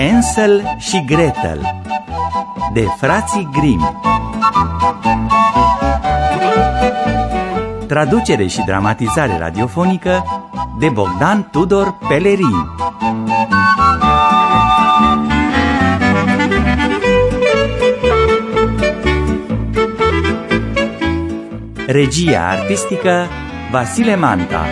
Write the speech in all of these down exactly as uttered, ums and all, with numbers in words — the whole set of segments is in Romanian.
Hansel și Gretel de frații Grimm. Traducere și dramatizare radiofonică de Bogdan Tudor Pelerin. Regia artistică Vasile Manta.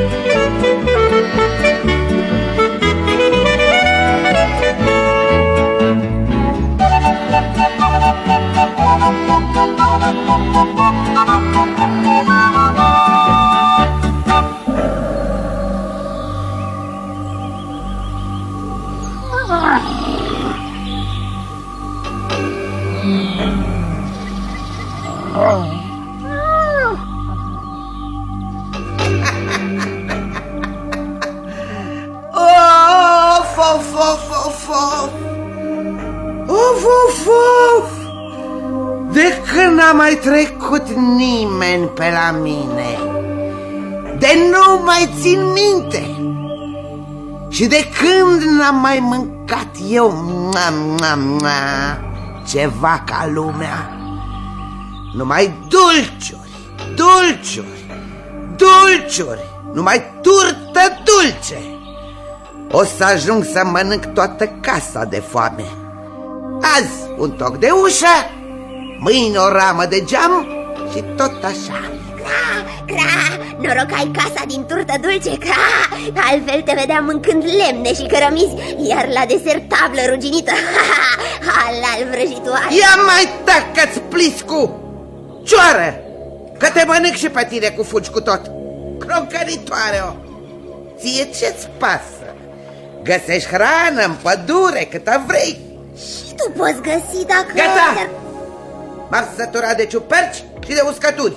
De când n-a mai trecut nimeni pe la mine, de nu mai țin minte. Și de când n-am mai mâncat eu mua, mua, mua, ceva ca lumea, numai dulciuri, dulciuri, dulciuri, numai turtă dulce. O să ajung să mănânc toată casa de foame. Azi un toc de ușă, mâine o ramă de geam și tot așa. Cra, cra, noroc ai casa din turtă dulce, cra. Altfel te vedeam mâncând lemne și cărămizi, iar la desert tablă ruginită. Halal vrăjitoare. Ia mai tacă-ți pliscu, cioară, că te mănânc și pe tine cu fugi cu tot. Croncăritoare-o, ție ce-ți pasă? Găsești hrană în pădure câtă vrei. Și tu poți găsi dacă... Gata! M-am săturat de ciuperci și de uscături.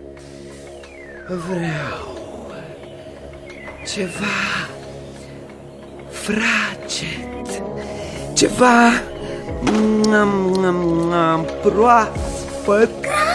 Vreau ceva fracet, ceva proaspăt.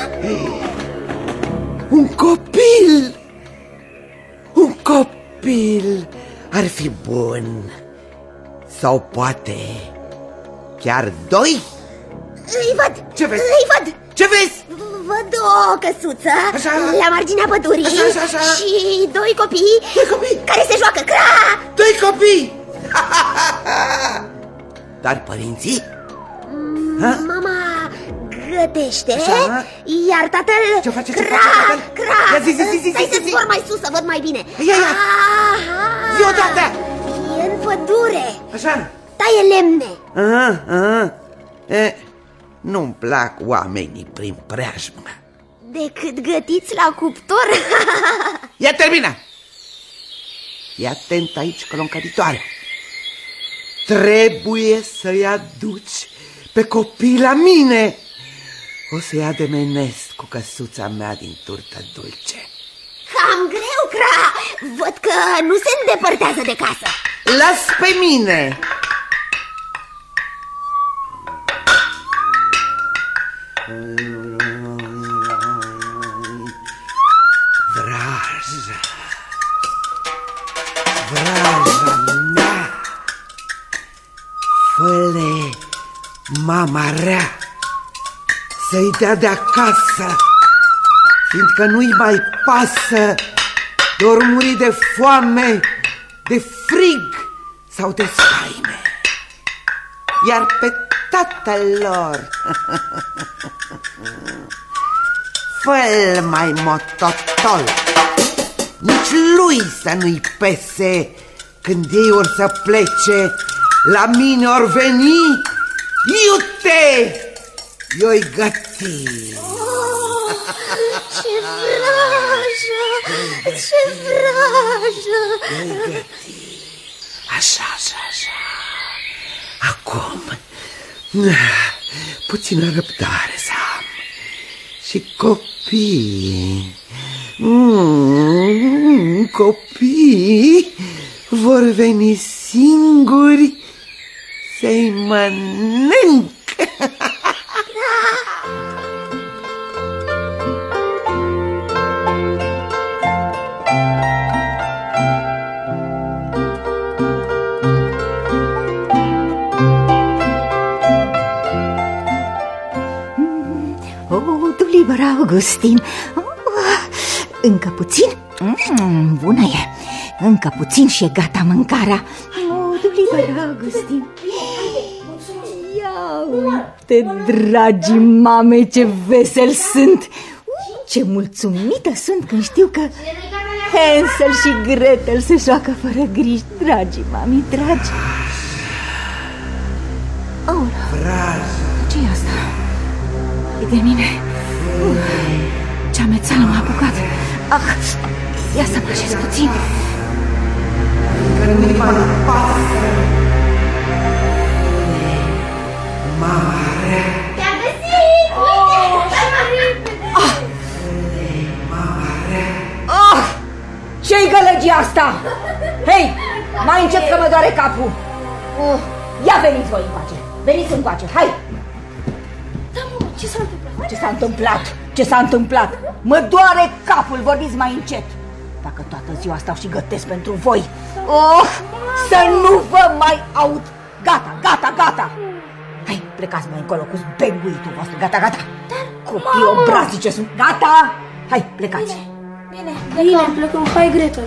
Un copil, un copil ar fi bun. Sau poate chiar doi? Îi văd! Ce vezi? Îi văd! Ce vezi? Văd o căsuță așa, la marginea pădurii, așa, așa, așa. Și doi copii, doi copii care se joacă, cra! Doi copii! Dar părinții? Mm, mama gătește, așa? Iar tatăl... Ce face? Ce cra, face tatăl? cra! Ia zi, zi, zi, zi, Stai zi, să zi. zbor mai sus să văd mai bine. Ia, ia! Zi odată! E în pădure. Așa? Taie lemne. Aha, aha. E, nu-mi plac oamenii prin preajmă. Decât gătiți la cuptor. Ia termina! Fii atent aici, coloncăritoare. Trebuie să-i aduci pe copii la mine. O să-i ademenesc cu căsuța mea din turtă dulce. Cam greu, cra. Văd că nu se îndepărtează de casă. Las pe mine. Vraja, vraja mea, fă-le mama rea să-i dea de acasă, fiindcă nu-i mai pasă de ori muri de foame, de frig sau de spaime. Iar pe tatăl lor fă-l mai mototol, nici lui să nu-i pese când ei or să plece, la mine or veni, iute, i-oi găti. Oh, ce vrajă, ce vrajă. I-oi găti. Așa, așa, așa. Acum puțină răbdare să am. Și copii, mm, copii vor veni singuri să-i mănânc. Augustin. Încă puțin? Mm, bună e. Încă puțin și e gata mâncarea. Oh, dulibăr, Augustin. Ia uite, dragii mame, ce vesel sunt. Ce mulțumită sunt când știu că Hansel și Gretel se joacă fără griji. Dragii mami, dragi. Oh, ce-i asta? E de mine. uh, Ce amețeală m-a apucat. Ah, ia să mă așez puțin. Că nu-i mai pasă. Mama rea. Te-am găsit! Oh, ah. Mama rea. Ah, ce-i gălăgia asta? Hei, mai încet că mă doare capul. uh, Ia veniți voi încoace. Veniți încoace, hai. Da, mama, ce s-a întâmplat? Ce s-a întâmplat? Ce s-a întâmplat? Mă doare capul, vorbiți mai încet. Dacă toată ziua stau și gătesc pentru voi. Oh, să nu vă mai aud. Gata, gata, gata. Hai, plecați mai încolo cu zbenguitul vostru. Gata, gata. Copii obrazice sunt. Gata. Hai, plecați. Bine, bine, plecăm. Hai, Gretel.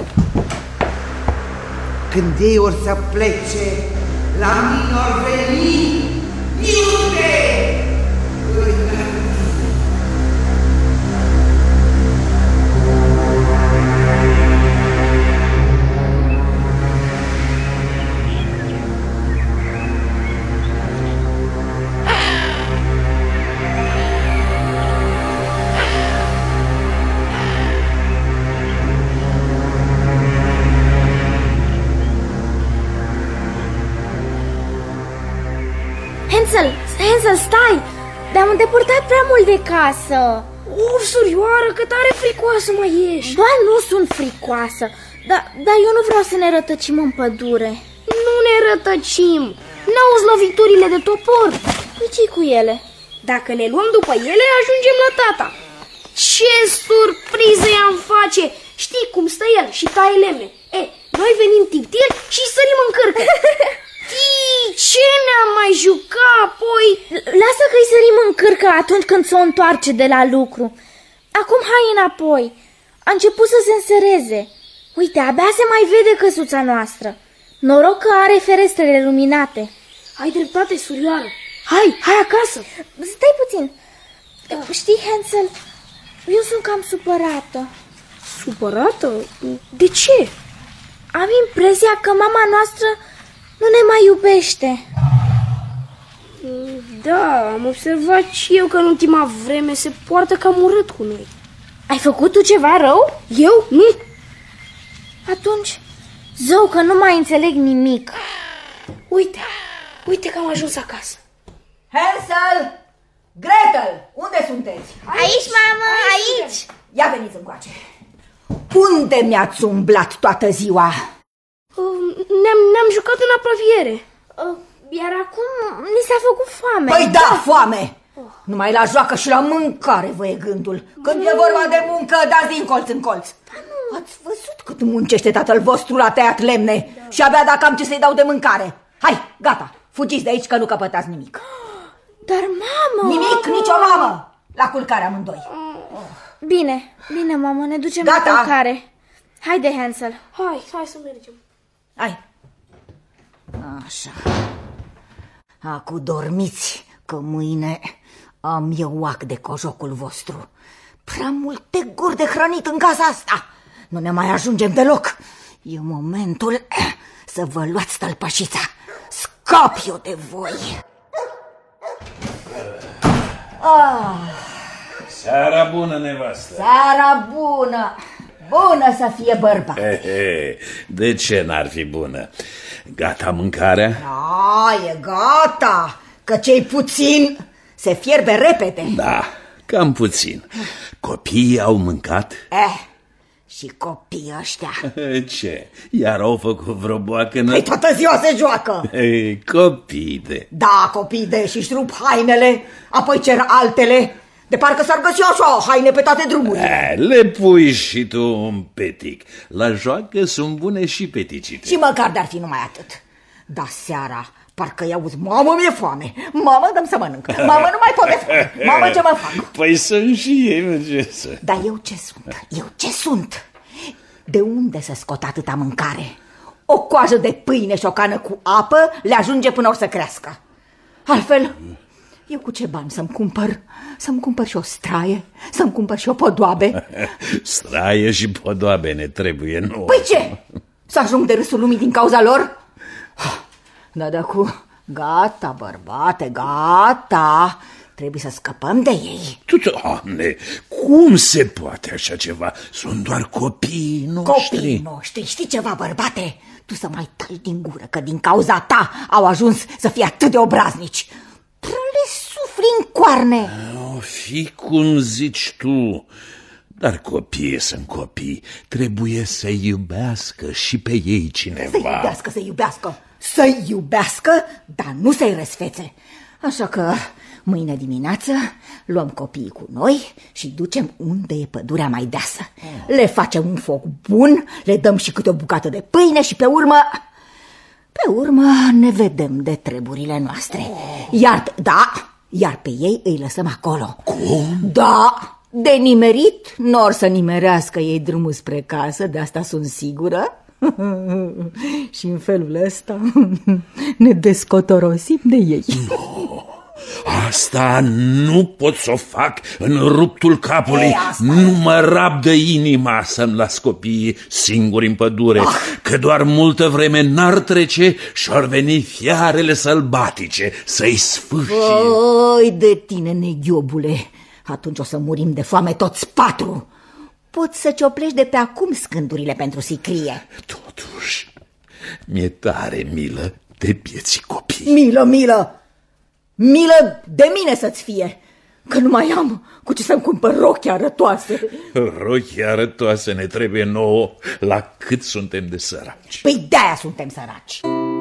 Când ei or să plece, la mine or veni. Iude! Hansel, Hansel, stai! Te-am îndepărtat prea mult de casă. Uf, surioară, că tare fricoasă mai ești. Ba, nu sunt fricoasă, dar, dar eu nu vreau să ne rătăcim în pădure. Nu ne rătăcim. N-auzi loviturile de topor? Păi ce-i cu ele? Dacă ne luăm după ele, ajungem la tata. Ce surpriză i-am face! Știi cum stă el și taie lemne. E, noi venim tiptil și sărim în cărcă. Tii, ce ne-am mai jucat apoi? Lasă că-i sărim în cârcă atunci când s-o întoarce de la lucru. Acum hai înapoi. A început să se însereze. Uite, abia se mai vede căsuța noastră. Noroc că are ferestrele luminate. Ai dreptate, surioară. Hai, hai acasă. Stai puțin. Știi, Hansel, eu sunt cam supărată. Supărată? De ce? Am impresia că mama noastră nu ne mai iubește. Da, am observat și eu că în ultima vreme se poartă cam urât cu noi. Ai făcut tu ceva rău? Eu? Nu. Atunci, zău că nu mai înțeleg nimic. Uite, uite că am ajuns acasă. Hansel! Gretel! Unde sunteți? Aici, mamă, aici! Ia veniți încoace. Unde mi-ați umblat toată ziua? Ne-am, ne-am jucat în apropiere. Iar acum ni s-a făcut foame. Păi da, foame! Numai la joacă și la mâncare vă e gândul. Când e vorba de muncă, dați din colț în colț. Ați văzut cât muncește tatăl vostru la tăiat lemne și abia dacă am ce să-i dau de mâncare. Hai, gata, fugiți de aici că nu căpătați nimic. Dar, mamă... Nimic, nicio mamă! La culcare amândoi. Bine, bine, mamă, ne ducem Gata. la culcare. Haide, Hansel. Hai, hai să mergem. Hai. Așa. Acu dormiți, că mâine am eu ac de cojocul vostru. Prea multe guri de hrănit în casa asta. Nu ne mai ajungem deloc. E momentul să vă luați tălpășița. Scap eu de voi. Ah. Seara bună, nevastă. Seara bună. Bună să fie, bărbat. He, he. De ce n-ar fi bună? Gata mâncarea? Da, e gata. Că cei puțin se fierbe repede. Da, cam puțin. Copiii au mâncat? Eh, și copiii ăștia. Ce? Iar au făcut vreo boacă? Păi toată ziua se joacă. Ei, copii de... Da, copii de și-și rup hainele, apoi cer altele. De parcă s-ar găsi așa haine pe toate drumurile. Le pui și tu un petic. La joacă sunt bune și peticite. Și măcar de-ar fi numai atât. Da, seara, parcă i-auzi, mamă, mi-e foame, mamă, dăm să mănânc, mamă, nu mai pot de foame, mamă, ce mă fac? Păi sunt și ei, merge să... Dar eu ce sunt? Eu ce sunt? De unde să scot atâta mâncare? O coajă de pâine și o cană cu apă le ajunge până or să crească. Altfel, eu cu ce bani să-mi cumpăr? Să-mi cumpăr și o straie, să-mi cumpăr și o podoabe. Straie și podoabe ne trebuie nouă. Păi ce? Să ajung de râsul lumii din cauza lor? Da, da, cu... Gata, bărbate, gata. Trebuie să scăpăm de ei. Tu, Doamne, cum se poate așa ceva? Sunt doar copiii noștri. Copiii noștri, știi ceva, bărbate? Tu să mai taci din gură, că din cauza ta au ajuns să fie atât de obraznici. Le sufli în coarne. O fi cum zici tu, dar copiii sunt copii. Trebuie să iubească și pe ei cineva. Să iubească, să iubească, să iubească, dar nu să-i răsfețe. Așa că mâine dimineață luăm copiii cu noi și ducem unde e pădurea mai deasă. Le facem un foc bun, le dăm și câte o bucată de pâine și pe urmă... Pe urmă ne vedem de treburile noastre. Iar, da, iar pe ei îi lăsăm acolo. Cum? Da, de nimerit n-or să nimerească ei drumul spre casă, de asta sunt sigură. Și în felul ăsta ne descotorosim de ei. No, asta nu pot să o fac în ruptul capului. Nu mă rabdă inima să-mi las copiii singuri în pădure, ah. Că doar multă vreme n-ar trece și-ar veni fiarele sălbatice să-i sfârși. Oi de tine, neghiobule, atunci o să murim de foame toți patru. Poți să cioplești de pe acum scândurile pentru sicrie. Totuși, mi-e tare milă de vieții copii. Milă, milă! Milă de mine să-ți fie, că nu mai am cu ce să-mi cumpăr rochi arătoase. Rochi arătoase ne trebuie nouă, la cât suntem de săraci. Păi de-aia suntem săraci.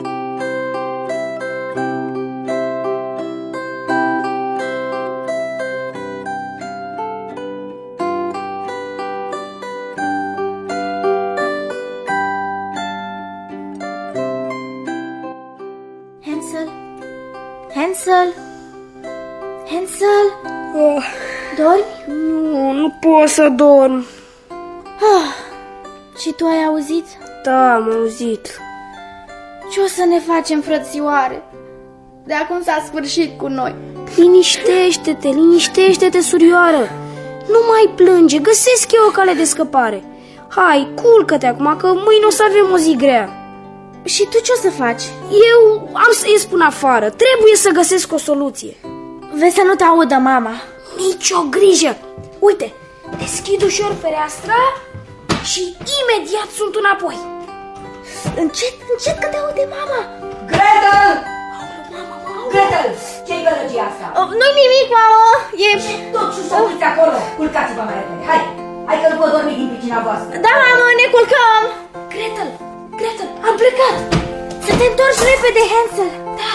Hansel? Hansel? Oh, Dormi? nu, nu pot să dorm. Ah, și tu ai auzit? Da, am auzit. Ce o să ne facem, frățioare? De acum s-a sfârșit cu noi. Liniștește-te, liniștește-te, surioară. Nu mai plânge, găsesc eu o cale de scăpare. Hai, culcă-te acum, că mâine o să avem o zi grea. Și tu ce o să faci? Eu am să ies până afară. Trebuie să găsesc o soluție. Vezi să nu te audă mama. Nici o grijă. Uite, deschid ușor fereastra și imediat sunt înapoi. Încet, încet că te aude mama. Gretel! Gretel, ce-i gălăgia asta? Oh, nu-i nimic, mamă. E... Și tot ce s-a uitat acolo. Culcați-vă mai repede. Hai, hai că nu pot dormi din pricina voastră. Da, mamă, ne culcăm. Gretel, Gretel, am plecat. Să te întorci repede, Hansel. Da.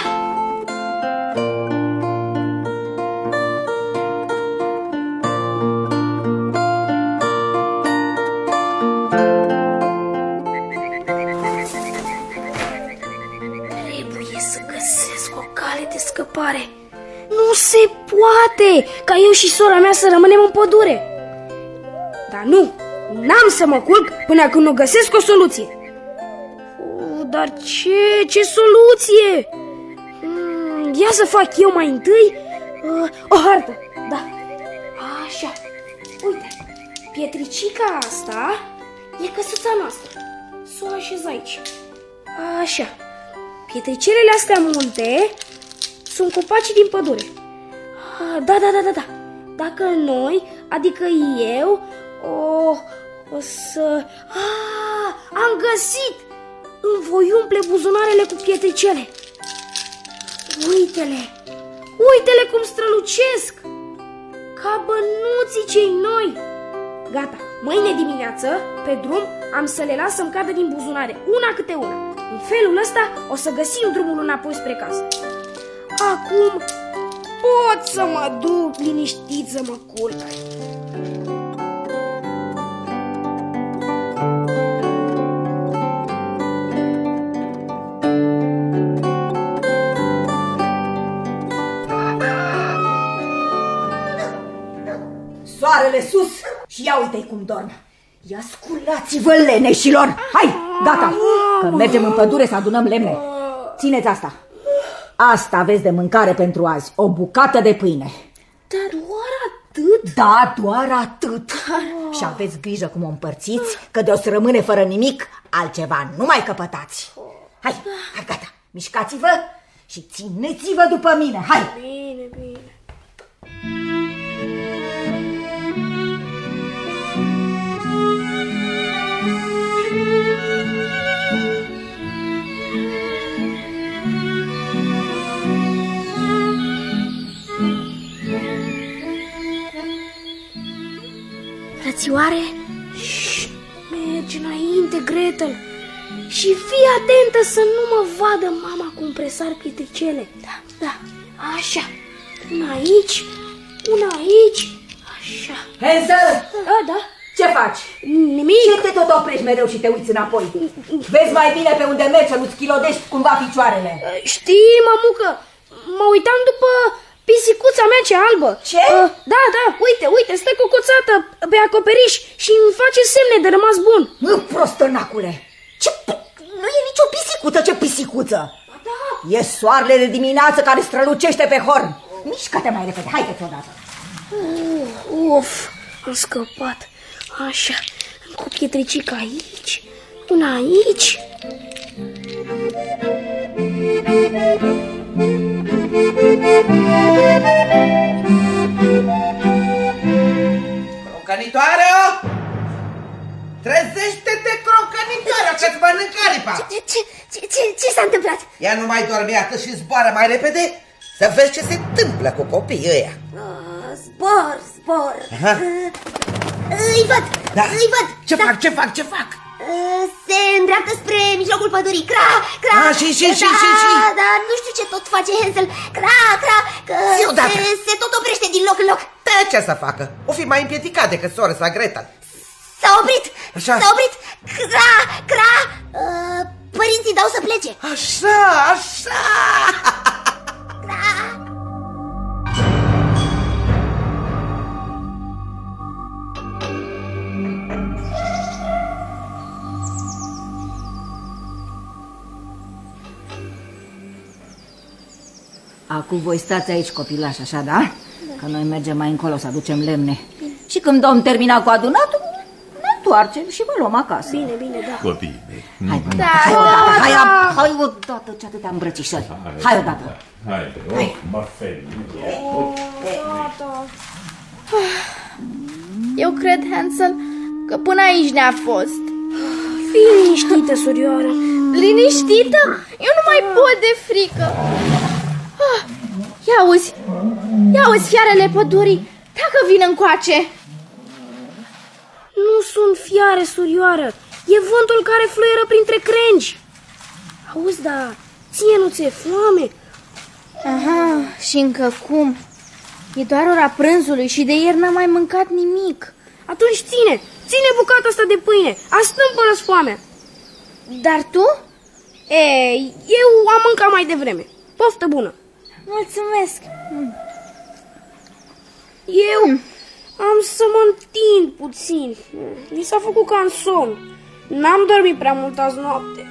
Trebuie să găsesc o cale de scăpare. Nu se poate ca eu și sora mea să rămânem în pădure. Dar nu, n-am să mă culc până când nu găsesc o soluție. O, dar ce, ce soluție? Hmm, ia să fac eu mai întâi uh, o hartă. Da, așa. Uite, pietricica asta e căsuța noastră. S-o așez aici. Așa. Pietricelele astea multe sunt copacii din pădure. Ah, da, da, da, da, da. Dacă noi, adică eu, o, o să... Ah, am găsit! Îmi voi umple buzunarele cu pietricele. Uite-le! Uite-le cum strălucesc! Ca bănuții cei noi! Gata, mâine dimineață, pe drum, am să le las să-mi cadă din buzunare, una câte una. În felul ăsta o să găsim drumul înapoi spre casă. Acum pot să mă duc liniștit să mă culc. picioarele sus și ia uite-i cum dorm. Ia sculați-vă, leneșilor! Hai, gata, că mergem în pădure să adunăm lemne. Țineți asta. Asta aveți de mâncare pentru azi, o bucată de pâine. Dar doar atât? Da, doar atât. Și aveți grijă cum o împărțiți, că de o să rămâne fără nimic, altceva nu mai căpătați. Hai, hai, gata, mișcați-vă și țineți-vă după mine, hai! Bine, bine. Frățioare, șșt, mergi înainte, Gretel, și fii atentă să nu mă vadă mama cum presar pietricele. Da, da, așa, una aici, una aici, așa. Hansel! Da, da. Ce faci? Nimic. Ce te tot oprești mereu și te uiți înapoi? Vezi mai bine pe unde mergi, să nu-ți chilodești cumva picioarele. Știi, mamucă, mă uitam după pisicuța mea ce albă. Ce? Uh, da, da, uite, uite, stă cocoțată pe acoperiș și îmi face semne de rămas bun. Mă, prostănacule! Ce? Nu e nicio pisicuță, ce pisicuță? Da. E soarele de dimineață care strălucește pe horn. Mișcă-te mai repede, haide-ți odată. Uh, uf, am scăpat. Așa, cu pietricica aici, una aici. Crocănitoare-o! Trezește-te, crocănitoare, că-ți mănâncă aripa! Ce, ce, ce, ce, ce s-a întâmplat? Ea nu mai dorme atât și zboară mai repede să vezi ce se întâmplă cu copiii ăia. Uh, zbor, zbor. Aha. Uh, îi văd, Da. îi văd. Ce Da. fac, ce fac, ce fac? Uh, se îndreaptă spre mijlocul pădurii. Cra, cra. Ah, și, și, da, și, și, și. Da, nu știu ce tot face Hansel. Cra, cra, că Zi odată. se, se tot oprește din loc în loc. Da, ce să facă? O fi mai împiedicat decât sora sa Gretel. S-a oprit, Așa. s-a oprit. Cra, cra. Uh, părinții dau să plece. Așa, așa. Cra. Acum voi stați aici, copilași, așa, da? Da. Că noi mergem mai încolo să aducem lemne. Bine. Și când domn termina cu adunatul, ne întoarcem și vă luăm acasă. Bine, bine, da. Copiii mei. Hai, da, hai odată, hai, da. hai odată, ce atâtea îmbrățișări. Hai, hai odată. Hai, oh, mă feri. Eu cred, Hansel, că până aici ne-a fost. Fii liniștită, surioară. Liniștită? Eu nu mai pot de frică. Ah, ia auzi, ia auzi fiarele pădurii, dacă vin încoace. Nu sunt fiare, surioară. E vântul care fluieră printre crengi. Auzi, da, ție nu ți-e foame? Aha, și încă cum? E doar ora prânzului și de ieri n-am mai mâncat nimic. Atunci ține, ține bucata asta de pâine. Astâmpă-ți foamea. Dar tu? Ei, eu am mâncat mai devreme. Poftă bună. Mulțumesc. Eu am să mă întind puțin. Mi s-a făcut ca în somn. N-am dormit prea mult azi noapte.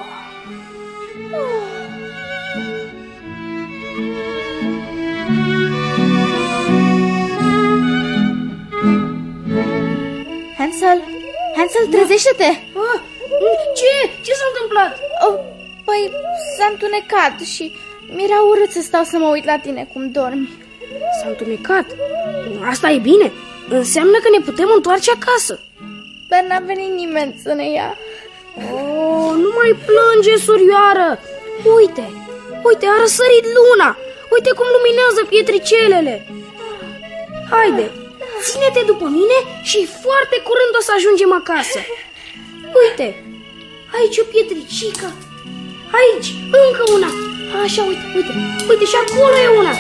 Hansel, Hansel, trezește-te. Ah, ce? Ce s-a întâmplat? Oh, păi s-a întunecat și mi-era urât să stau să mă uit la tine cum dormi. S-a întunecat? Asta e bine. Înseamnă că ne putem întoarce acasă. Dar n-a venit nimeni să ne ia. Oh, nu mai plânge, surioară. Uite, uite, a răsărit luna. Uite cum luminează pietricelele. Haide, ține-te după mine și foarte curând o să ajungem acasă. Uite, aici o pietricică. Aici, încă una. Așa, uite, uite, uite și acolo e una.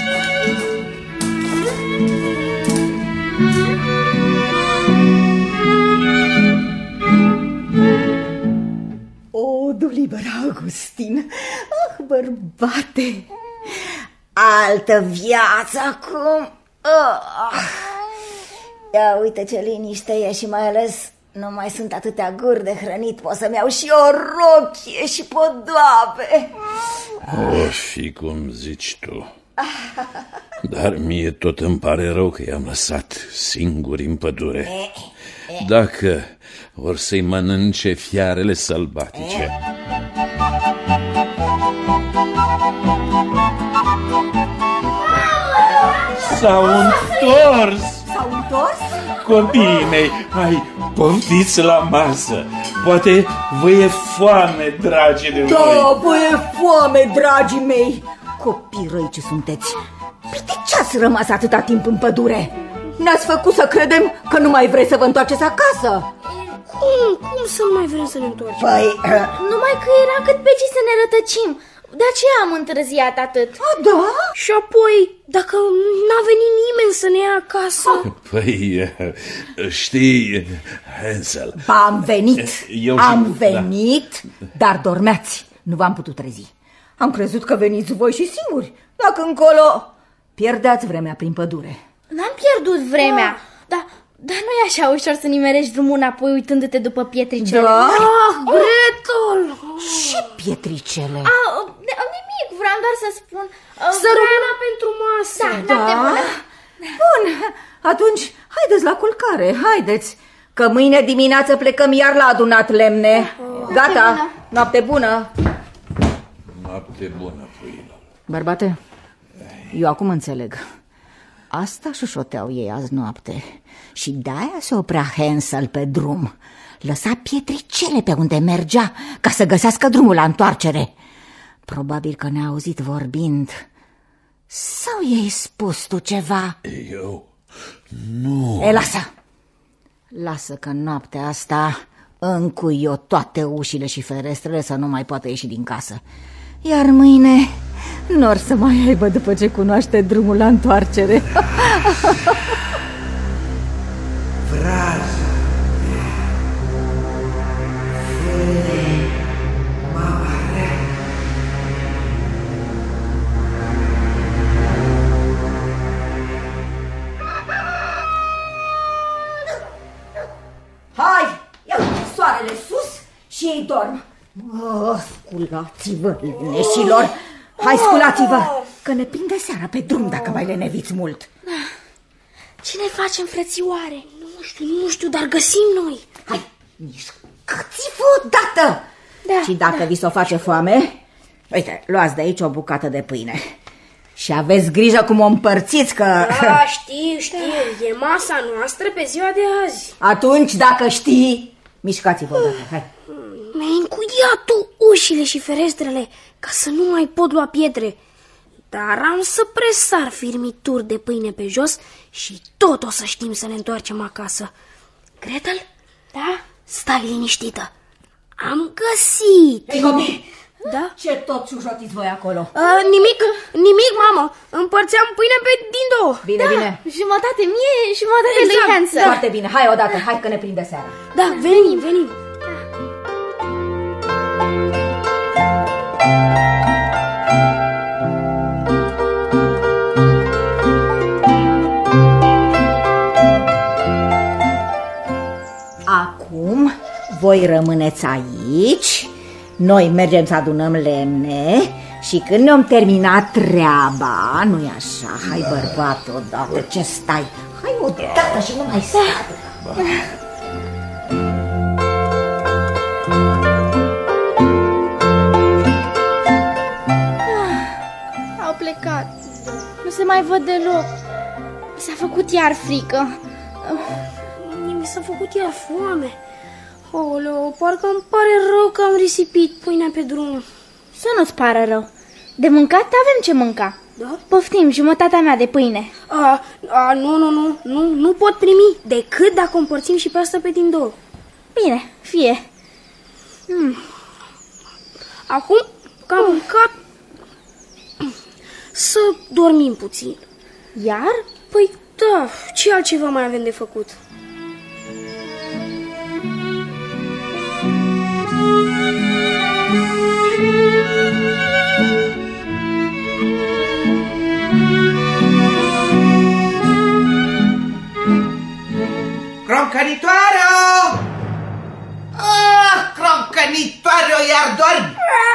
O, du liber, Augustin. Ah, bărbate. Altă viață acum. Ah. Ia uite ce liniște e și mai ales nu mai sunt atâtea guri de hrănit. Pot să-mi iau și o rochie și podoabe. O fi cum zici tu. Dar mie tot îmi pare rău că i-am lăsat singuri în pădure. Dacă or să-i mănânce fiarele sălbatice. S-au întors! S-au întors? Copiii mei, hai, poftiți la masă. Poate vă e foame, dragi de voi. Da, vă e foame, dragii mei. Copii răi ce sunteți. Păi de ce ați rămas atâta timp în pădure? Ne-ați făcut să credem că nu mai vreți să vă întoarceți acasă. Cum? Cum să nu mai vrem să ne întoarcem? Păi... Numai că era cât pe ce să ne rătăcim. De aceea am întârziat atât. A, da? Și apoi, dacă n-a venit nimeni să ne ia acasă... Păi, știi, Hansel... Ba, am venit, Eu am și... venit, da. Dar dormeați, nu v-am putut trezi. Am crezut că veniți voi și singuri. Dacă încolo pierdeați vremea prin pădure. N-am pierdut vremea, da. dar, dar nu e așa ușor să nimerești drumul înapoi uitându-te după pietricele. Da? Ah, Gretel! Ce pietricele? A, nimic, vreau doar să spun... Sărmâna pentru masă. Da, noapte bună. Bun, atunci haideți la culcare, haideți. Că mâine dimineață plecăm iar la adunat lemne. Gata, noapte bună. Noapte bună, puiilor. Bărbate, eu acum înțeleg. Asta șușoteau ei azi noapte. Și de-aia se oprea Hansel pe drum. Lăsa pietricele pe unde mergea ca să găsească drumul la întoarcere. Probabil că ne-a auzit vorbind. Sau i-ai spus tu ceva? Eu? Nu. E, lasă. Lasă că noaptea asta încui eu toate ușile și ferestrele să nu mai poată ieși din casă. Iar mâine n-or să mai aibă după ce cunoaște drumul la întoarcere. Fraza mea, fele mare. Hai, ia uite soarele sus și ei dorm. Oh, sculați-vă, leneșilor. Hai, sculați-vă, că ne prinde seara pe drum dacă mai leneviți mult. Ce ne facem, frățioare? Nu știu, nu știu, dar găsim noi. Hai, mișcați-vă odată. Da, Și dacă da. vi s-o face foame, uite, luați de aici o bucată de pâine. Și aveți grijă cum o împărțiți, că... Da, știu, știu, e masa noastră pe ziua de azi. Atunci, dacă știi, mișcați-vă odată, hai. Mi-ai încuiat tu ușile și ferestrele ca să nu mai pot lua pietre. Dar am să presar firmituri de pâine pe jos și tot o să știm să ne întoarcem acasă. Gretel? Da? Stai liniștită. Am găsit. Ei, copii, Da? ce tot ciujotiți voi acolo? Uh, nimic, nimic, mamă. Împărțeam pâine pe din două. Bine, bine. Jumătate mie, jumătate Exact, lui Hansel. Foarte bine, hai odată, hai că ne prinde seara. Da, venim, venim. Acum voi rămâneți aici, noi mergem să adunăm lemne și când ne-om terminat treaba, nu-i așa? Hai, bărbate, odată, ce stai? Hai odată și nu mai stai. Au plecat. Nu se mai văd deloc. Mi s-a făcut iar frică. Mi s-a făcut iar foame. Oleo, parcă îmi pare rău că am risipit pâinea pe drum. Să nu-ți pară rău. De mâncat avem ce mânca. Da? Poftim, jumătatea mea de pâine. A, a, nu, nu, nu, nu, nu pot primi decât dacă o împărțim și pe asta pe din două. Bine, fie. Hmm. Acum că am mâncat, să dormim puțin. Iar? Păi da, ce altceva mai avem de făcut? Croncănitoare-o! Ah, croncănitoare-o, iar dormi!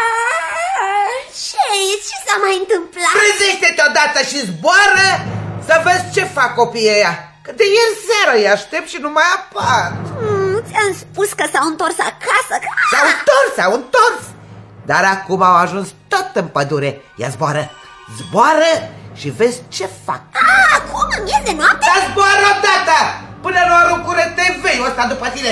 Ce e? Ce s-a mai întâmplat? Trezește-te odată și zboară să vezi ce fac copiii ăia. Că de ieri seară îi aștept și nu mai apar. mm, Ți-am spus că s-au întors acasă. S-au întors, s-au întors. Dar acum au ajuns tot în pădure. Ia zboară, zboară și vezi ce fac. Ah, acum, în miez de noapte? Dar zboară odată, până nu aruncură T V-ul ăsta după tine.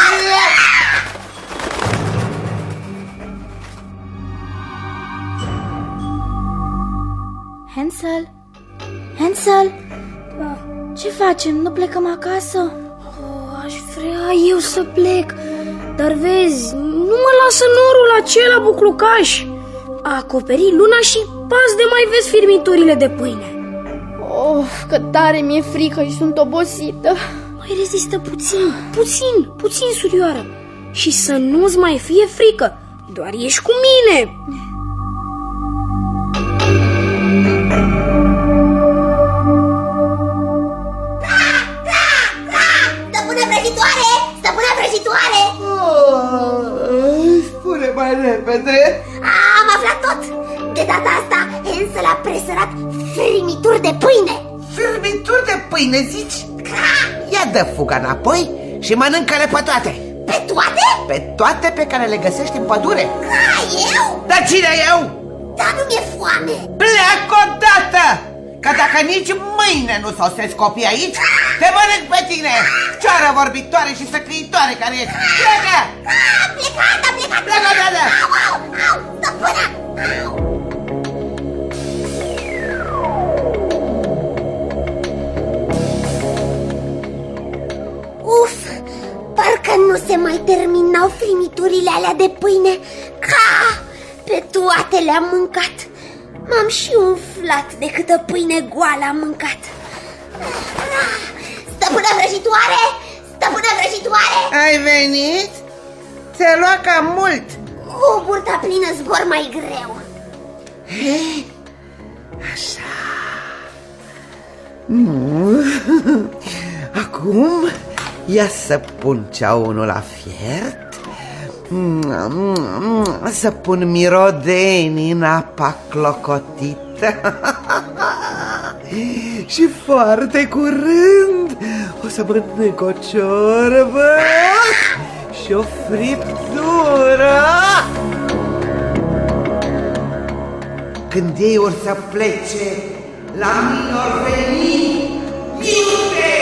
Hansel? Hansel? Ce facem? Nu plecăm acasă? Oh, aș vrea eu să plec, dar vezi, nu mă lasă norul acela buclucaș. A acoperit luna și pas de mai vezi firmiturile de pâine. Of, că tare mi-e frică și sunt obosită. Mai rezistă puțin, puțin, puțin, surioară. Și să nu-ți mai fie frică, doar ești cu mine. Stăpână vrăjitoare! Stăpână vrăjitoare! Oh, spune mai repede. Am aflat tot! De data asta, Hansel a presărat frimituri de pâine. Firmituri de pâine, zici? Ia dă fuga înapoi și mănâncă-le pe toate. Pe toate? Pe toate pe care le găsești în pădure. Ca eu? Dar cine eu? Dar nu mi-e foame. Pleacă odată! Că dacă nici mâine nu sosesc copii aici, te mănânc pe tine, cioară vorbitoare și săcăitoare care ești. Pleacă! Am plecat, am plecat! Pleacă odată! Au, au, au, stăpână! Au! Uf, parcă nu se mai terminau frimiturile alea de pâine. Ca, pe toate le-am mâncat. M-am și umflat de câtă pâine goală am mâncat. Stăpână vrăjitoare! Stăpână vrăjitoare! Ai venit? Ți-a luat cam mult. Cu burta plină zbor mai greu. Hei, așa. Nu. Acum ia să pun ceaunul la fiert, să pun mirodenii în apa clocotită și foarte curând o să mănânc o ciorbă și o friptură. Când ei or să plece, la mine or veni iute!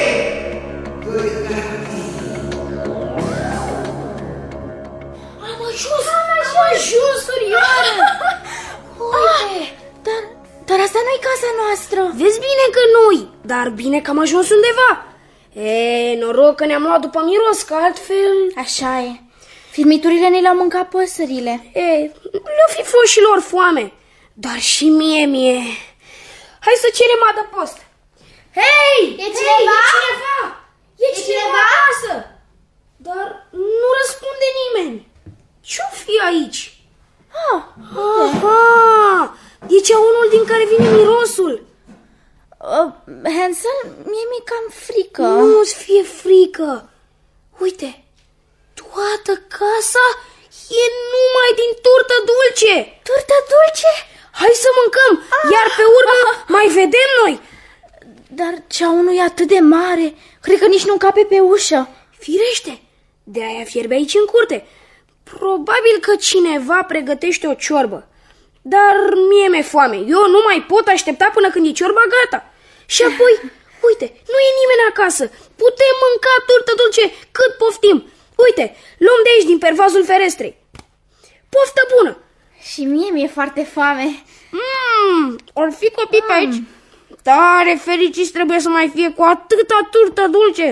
Am ajuns, am ajuns, surioară! Uite! Dar, dar asta nu-i casa noastră. Vezi bine că nu-i, dar bine că am ajuns undeva. E, noroc că ne-am luat după miros, că altfel... Așa e. Firmiturile ne le-au mâncat păsările. E, le-o fi fost și lor foame, dar și mie, mie. Hai să cerem adăpost. Hei! E cineva? Hei, e cineva? E, E cineva cineva? acasă? Dar nu răspunde nimeni. Ce-o fi aici? Ah, Aha! E ceaunul din care vine mirosul. uh, Hansel, mie mi-e cam frică. Nu-ți fie frică. Uite, toată casa e numai din turtă dulce. Turtă dulce? Hai să mâncăm, iar pe urmă mai vedem noi. Dar ceaunul e atât de mare, cred că nici nu încape pe ușă. Firește, de-aia fierbe aici în curte. Probabil că cineva pregătește o ciorbă. Dar mie mi-e foame, eu nu mai pot aștepta până când e ciorba gata. Și apoi, uite, nu e nimeni acasă. Putem mânca turtă dulce cât poftim. Uite, luăm de aici din pervazul ferestrei. Poftă bună! Și mie mi-e foarte foame. Mmm, or fi copii pe aici? Tare fericiți trebuie să mai fie cu atâta turtă dulce.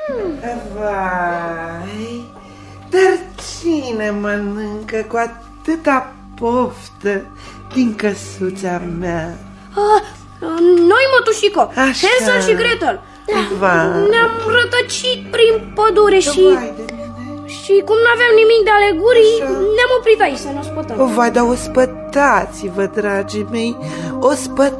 Vai, dar cine mănâncă cu atâta poftă din căsuța mea? Ah, noi, mătușico, Așa. Hansel și Gretel. Vai. Ne-am rătăcit prin pădure și, Vai de mine. și cum n-aveam nimic de alegurii, Așa. ne-am oprit aici să ne ospătăm. O, vai, dar ospătați-vă, dragii mei,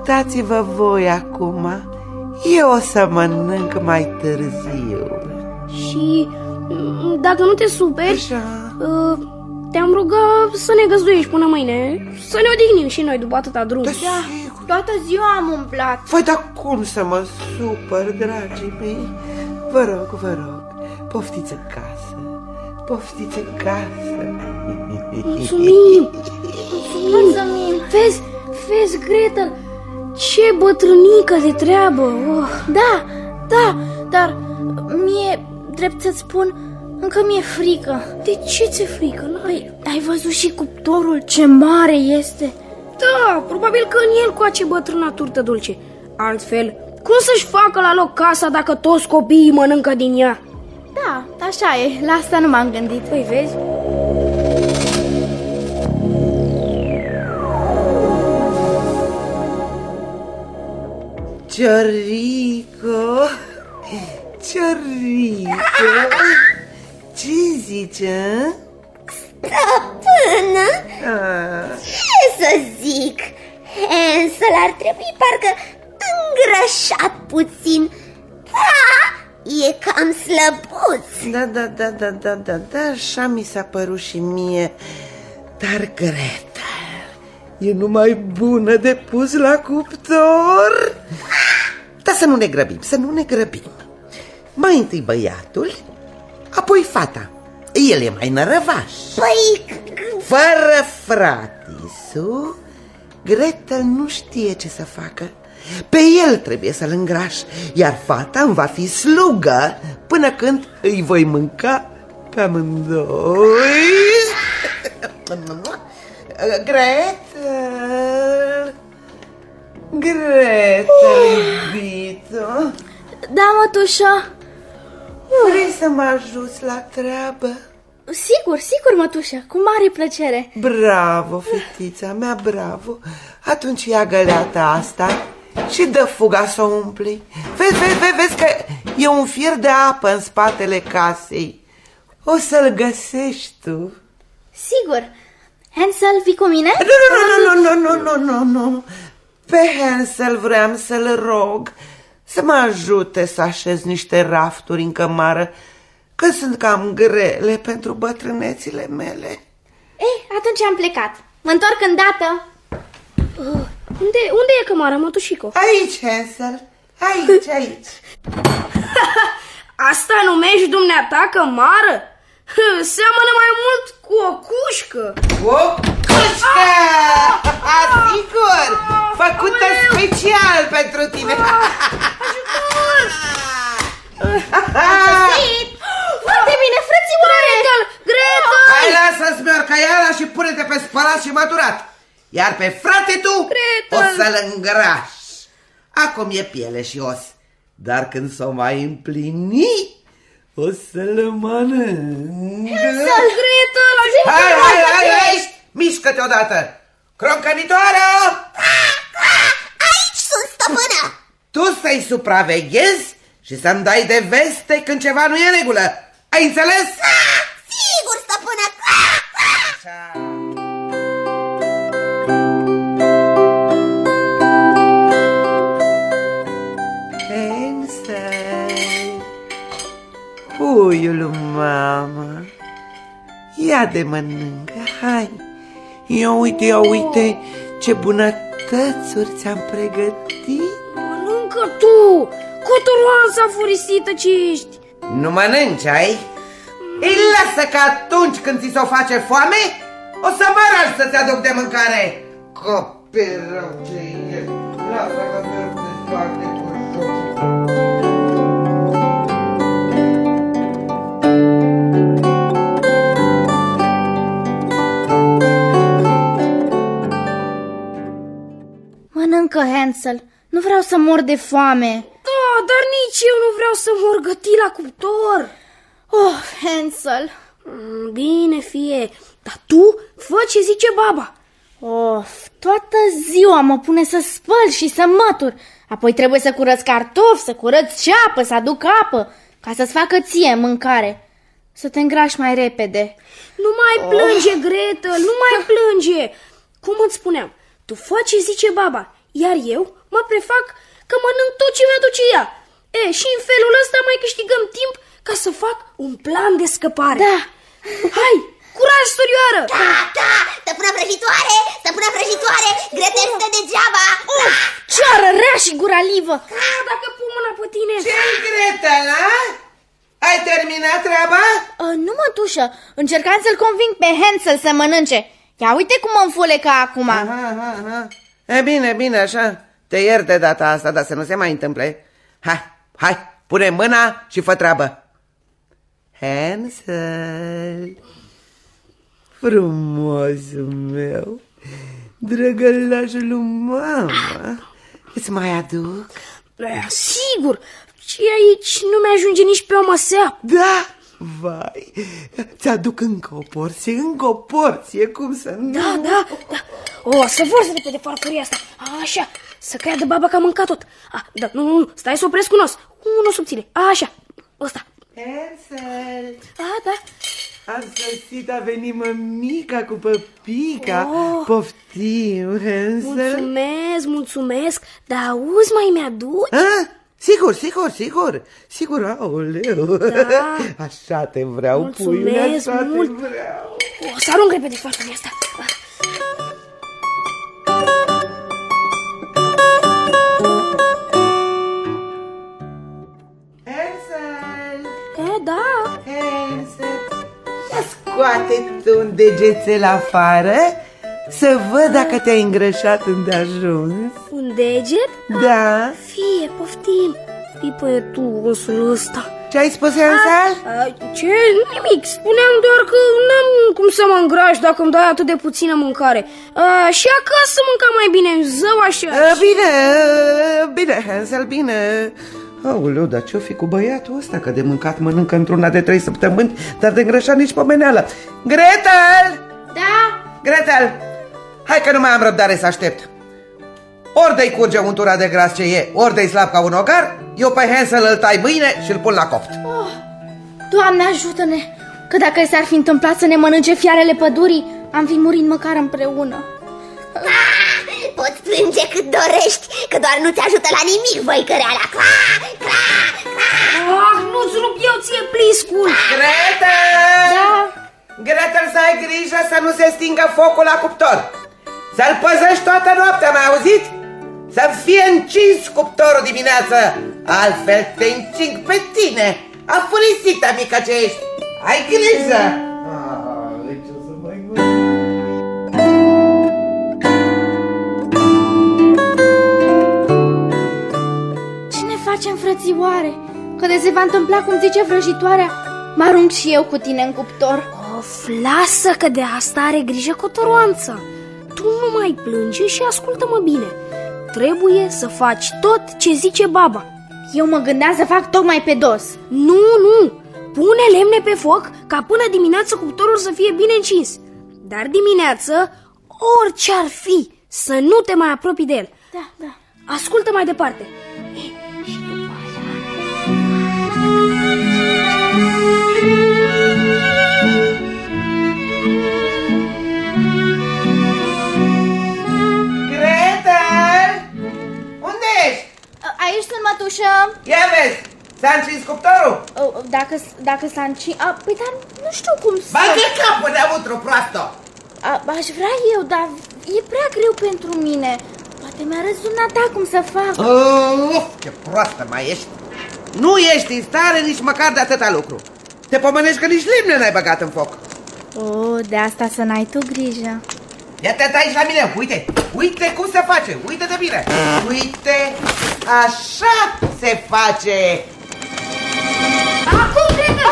ospătați-vă voi acum. Eu o să mănânc mai târziu. Și dacă nu te superi, Așa. uh, te-am rugat să ne găzduiești până mâine, să ne odihnim și noi după atâta drum. Da, Da, sigur. toată ziua am umblat. Păi, dar cum să mă supăr, dragii mei? Vă rog, vă rog, poftiți în casă, poftiți în casă. Mulțumim! Mulțumim. Vezi, vezi, Gretel, ce bătrânică de treabă! Oh. Da, da, dar mie, drept să-ți spun, încă mi-e frică. De ce ți-e frică? N-ai? Păi, ai văzut și cuptorul ce mare este? Da, probabil că în el coace bătrâna turtă dulce. Altfel, cum să-și facă la loc casa dacă toți copiii mănâncă din ea? Da, așa e, la asta nu m-am gândit. Păi vezi? Ciorico, Ciorico, ce zice? Stăpână, Ah, ce să zic? Hansel ar trebui parcă îngrășat puțin. Da, e cam slăbuț. da, da, da, da, da, da, da, așa mi s-a părut și mie. Dar Greta e numai bună de pus la cuptor. Dar să nu ne grăbim, să nu ne grăbim. Mai întâi băiatul, apoi fata. El e mai nărăvaș. Păi, Fără fratisul, Gretel nu știe ce să facă. Pe el trebuie să-l îngraș, iar fata îmi va fi slugă până când îi voi mânca pe amândoi. Gretel, Gretel, iubito, Da, mătușă. vrei să mă ajuți la treabă? Sigur, sigur, mătușă, cu mare plăcere. Bravo, fetița mea, bravo. Atunci ia găleata asta și dă fuga să o umpli. Vezi, vezi, vezi, vezi că e un fier de apă în spatele casei. O să-l găsești tu. Sigur. Hansel, vii cu mine? Nu, nu, nu, nu, nu, nu, nu, nu. Pe Hansel vreau să-l rog să mă ajute să așez niște rafturi în cămară, că sunt cam grele pentru bătrânețile mele. Ei, atunci am plecat. Mă întorc îndată. Uh, unde, unde e cămara, mătușico? Aici, Hansel, aici, aici. Asta numești dumneata cămară? Seamănă mai mult cu o cușcă. O cușcă! Asigur! Făcută special pentru tine! Foarte bine, frățioare! Gretel! Gretel! Hai, lasă-ți miorcăiala și pune-te pe spălat și măturat. Iar pe frate tu Gretel! o să-l îngrași. Acum e piele și os, dar când s-o mai împlini, o să-l mănânc. Gretel! Hai, hai, hai, hai! Mișcă-te odată! Croncănitoare! aici sunt, stăpână. Tu să-i supraveghezi și să-mi dai de veste când ceva nu e în regulă. Ai înțeles? Sigur, stăpână. Hansel, puiul lui mamă, ia de mănâncă, hai. Ia uite, ia uite ce bunătățuri ți-am pregătit. Mănâncă tu! Cotoroasa furisită ce ești! Nu mănânci, ai? Îi lasă că atunci când ți s-o face foame, o să mă ragi să-ți aduc de mâncare. Copil rău ce e, lasă că te foarte cu joc. Mănâncă, Hansel. Nu vreau să mor de foame. Da, dar nici eu nu vreau să mor gătit la cuptor. Oh, Hansel. Mm, Bine, fie, dar tu fă ce zice baba. Of, toată ziua mă pune să spăl și să mătur. Apoi trebuie să curăț cartofi, să curăț ceapă, să aduc apă, ca să-ți facă ție mâncare. Să te îngrași mai repede. Nu mai plânge, oh. Gretel, nu mai plânge. Cum îți spuneam, tu fă ce zice baba, iar eu mă prefac că mănânc tot ce mi-aduce ea. E, și în felul ăsta mai câștigăm timp ca să fac un plan de scăpare. Da. Hai, curaj, surioară! Da, da, stăpâna vrăjitoare, stăpâna vrăjitoare, Gretel stă degeaba. Uf, ceară rea și guralivă. Ah, dacă pun mâna pe tine. Ce-i, Gretel, a? Ai terminat treaba? Uh, nu, mătușă, încercam să-l conving pe Hansel să mănânce. Ia uite cum mă înfulecă acum. Aha, aha, aha. E bine, bine, așa. Te iert de data asta, dar să nu se mai întâmple. Hai, hai, pune mâna și fă treabă. Hansel, frumosul meu, drăgălașul lui mama, îți mai aduc? Da, sigur, și aici nu mi-ajunge nici pe o măsea. Da, vai, ți-aduc încă o porție, încă o porție, cum să nu? Da, da, da. O, să vor să repede farfuria asta. Așa, să creadă baba că am mâncat tot. A, da, nu, nu, nu, stai să opresc un os. Unul subțire, așa, ăsta. Hansel, A, da. am sosit, a venit mămica cu păpica. Oh. Poftim, Hansel. Mulțumesc, mulțumesc, dar auzi, mai mi-aduci? A? Sigur, sigur, sigur, sigur, aoleu. Da. Așa te vreau, Mulțumesc puiule, așa mult. te vreau. O, să arunc repede farfuria asta. Hansel, E, da. Hansel, ia scoate tu un degețel afară să văd dacă te-ai îngrășat îndeajuns. Un deget? Da. Fie, poftim. Fii tu, osul ăsta. Ce ai spus, Hansel? A, ce? Nimic. Spuneam doar că n-am cum să mă îngraș dacă îmi dai atât de puțină mâncare. A, și acasă mânca mai bine în zău așa. A, bine, bine, Hansel, bine. Aoleu, dar ce-o fi cu băiatul ăsta? Că de mâncat mănâncă într-una de trei săptămâni, dar de îngrășat nici pomeneală. Gretel! Da? Gretel! Hai că nu mai am răbdare să aștept. Ori de-i curge untura de gras ce e, ori de-i slab ca un ogar, eu pe Hansel îl tai mâine și îl pun la copt. Oh, Doamne, ajută-ne! Că dacă s-ar fi întâmplat să ne mănânce fiarele pădurii, am fi murit măcar împreună. Ah, poți plânge cât dorești, că doar nu te ajută la nimic văicăreala. Cla, cla, cla. Ah, nu-ți rup eu ție pliscul. Gretel! Da? Gretel, să ai grijă să nu se stingă focul la cuptor. Să-l păzești toată noaptea, mai auzit? Să fie încins cuptorul dimineață, altfel te încing pe tine, afurisită mică ce ești. Ai grijă! Ah, ce o să mai Ce ne facem, frățioare? Că de se va întâmpla cum zice vrăjitoarea, mă arunc și eu cu tine în cuptor. Of, lasă că de asta are grijă cotoroanța. Tu nu mai plânge și ascultă-mă bine. Trebuie să faci tot ce zice baba. Eu mă gândeam să fac tocmai pe dos. Nu, nu, pune lemne pe foc ca până dimineață cuptorul să fie bine încins. Dar dimineață, orice ar fi, să nu te mai apropii de el. Da, da. Ascultă mai departe. Și după Gretel! Unde ești? Aici sunt, mătușă. Ia vezi, s-a încins cuptorul? Dacă, dacă s-a încins... Păi, dar nu știu cum să... Bagă capul înăuntru, proastă! A, aș vrea eu, dar e prea greu pentru mine. Poate mi-a răsunat ta cum să fac. Uf, ce proastă mai ești! Nu ești în stare nici măcar de atâta lucru. Te pomenești că nici lemne n-ai băgat în foc. Oh, de asta să n-ai tu grijă. Ia-te aici la mine, uite, uite cum se face, uite-te bine. Uite, așa se face. acum, Gretel!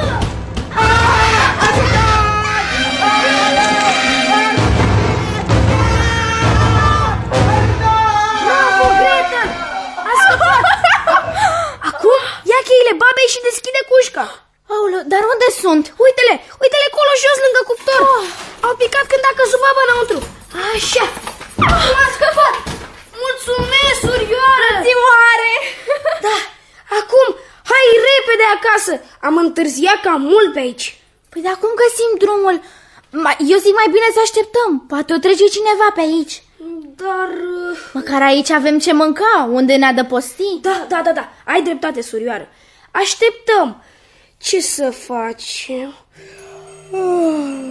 Bravo, Gretel! A scăpat! Acum ia cheile babei și deschide cușca. Aoleu, dar unde sunt? Uite-le, uite-le acolo jos lângă cuptor. Au picat când a căzut baba înăuntru. Așa. M-a scăpat. Mulțumesc, surioară. Zioare! Da, acum hai repede acasă. Am întârziat cam mult pe aici. Păi dar cum găsim drumul? Eu zic mai bine să așteptăm. Poate o trece cineva pe aici. Dar... Măcar aici avem ce mânca, unde ne adăposti. Da, da, da, da, ai dreptate, surioară. Așteptăm. ce să facem? Oh.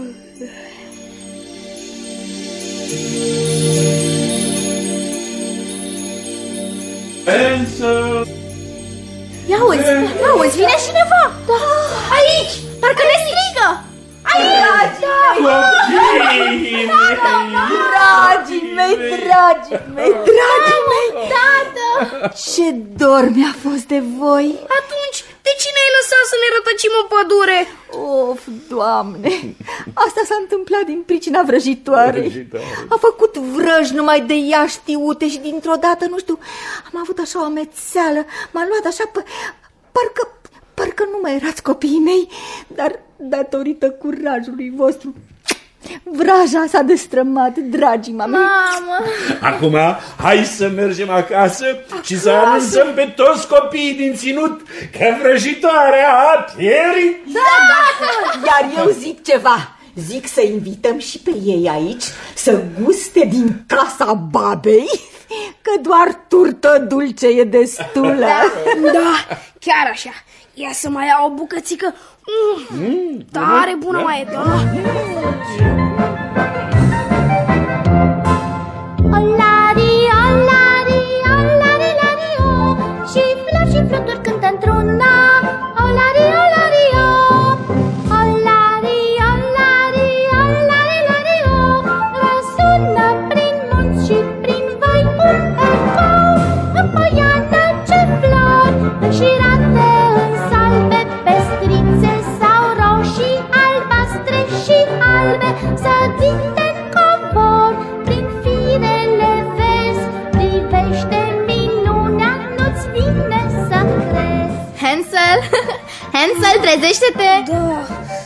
Hansel! Ia uzi, ia uzi, vine cineva! Da. Aici! Parcă ne strigă! Aici! Dragii mei, dragii mei, dragii mei! Tată! Ce dor mi-a fost de voi! Atunci, de ce ne-ai lăsat să ne rătăcim în pădure? Of, Doamne! Asta s-a întâmplat din pricina vrăjitoarei. A făcut vrăj numai de ea știute și dintr-o dată, nu știu, am avut așa o amețeală, m-a luat așa, parcă, parcă nu mai erați copiii mei, dar datorită curajului vostru, vraja s-a destrămat, dragii mame. Mamă! Acum, hai să mergem acasă și să anunțăm pe toți copiii din ținut că vrăjitoarea a pierit. Da, da, iar eu zic ceva. Zic să invităm și pe ei aici să guste din casa babei, că doar turtă dulce e destulă. Da, chiar așa. Ia să mai iau o bucățică. Mm, mm, tare bună, da? Mai e, da? Olari, olari, olari, olari, o, și flori și fluturi cântă într-una. Olari, olari, o, olari, olari, olari, olari, o, răsună prin munți și prin văi un ecou. În poiană ce flori înșirate în salbe, pestrițe sau roșii, albastre și albe, sădite în covor, prin firele vezi, privește minunea, nu-ți vine să crezi. Hansel, Hansel, trezește-te! Da.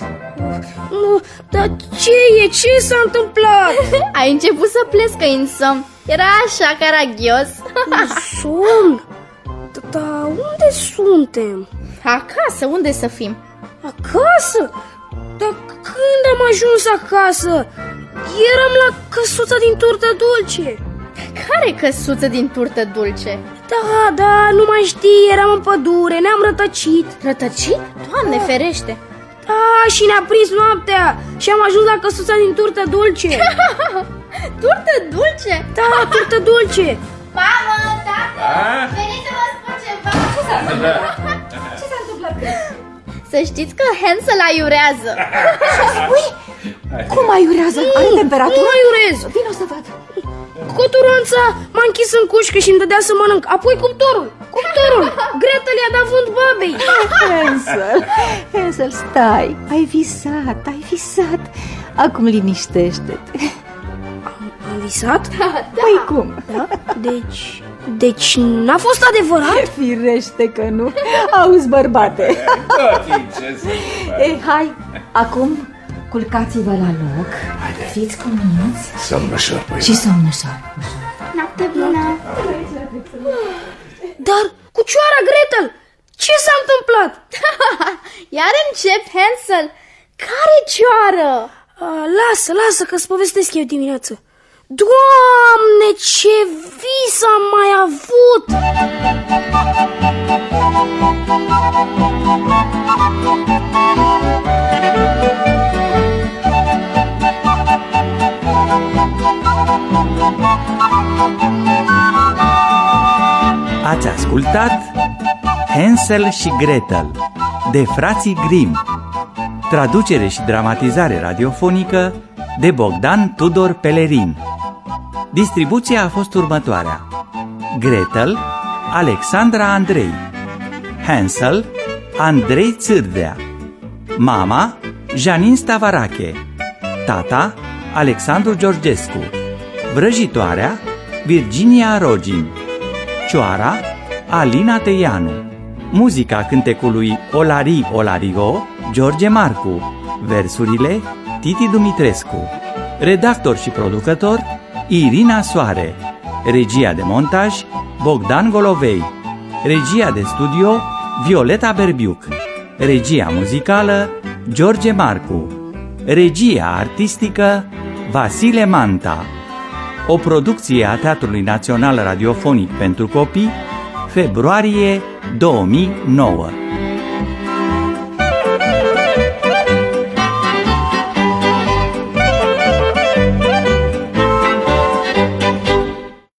Nu, dar ce e? Ce s-a întâmplat? Ai început să plescă în somn. Era așa caragios. Somn? Dar unde suntem? Acasă, unde să fim? Acasă? Dar când am ajuns acasă? Eram la căsuța din turtă dulce. Care căsuță din turtă dulce? Da, da, nu mai știi, eram în pădure, ne-am rătăcit. Rătăcit? Doamne ferește! Da, și ne-a prins noaptea și am ajuns la căsuța din turtă dulce. Turtă dulce? Da, turtă dulce. Mamă, tată, veniți să vă spun ceva. Ce s-a întâmplat? Ce s-a întâmplat? Să știți că Hansel aiurează. Ce spui? Cum aiurează? Are temperatură? Nu aiurez. Vino să văd. Coturonța m-a închis în cușcă și îmi dădea să mănânc. Apoi cuptorul, cuptorul. Gretel i-a dat vânt babei. Hansel, Hansel, stai. Ai visat, ai visat. Acum liniștește-te. Am, am visat? Da, da. Păi cum? Da? Deci, deci n-a fost adevărat? Firește că nu. Auzi, bărbate. Ei, hai, acum culcați-vă la loc. Fiți cu minuți. Somnășor, păi. Și somnășor. Noapte bună. Dar, cucioara Gretel, ce s-a întâmplat? Iar încep, Hansel. Care cioară? A, lasă, lasă că-ți povestesc eu dimineață. Doamne, ce vis am mai avut! Ați ascultat Hansel și Gretel de frații Grimm. Traducere și dramatizare radiofonică de Bogdan Tudor Pelerin. Distribuția a fost următoarea: Gretel, Alexandra Andrei; Hansel, Andrei Țârdea; mama, Janin Stavarache; tata, Alexandru Georgescu; vrăjitoarea, Virginia Rogin; cioara, Alina Teianu; muzica cântecului Olari Olario, George Marcu; versurile, Titi Dumitrescu; redactor și producător, Irina Soare; regia de montaj, Bogdan Golovei; regia de studio, Violeta Berbiuc; regia muzicală, George Marcu; regia artistică, Vasile Manta. O producție a Teatrului Național Radiofonic pentru Copii, februarie două mii nouă.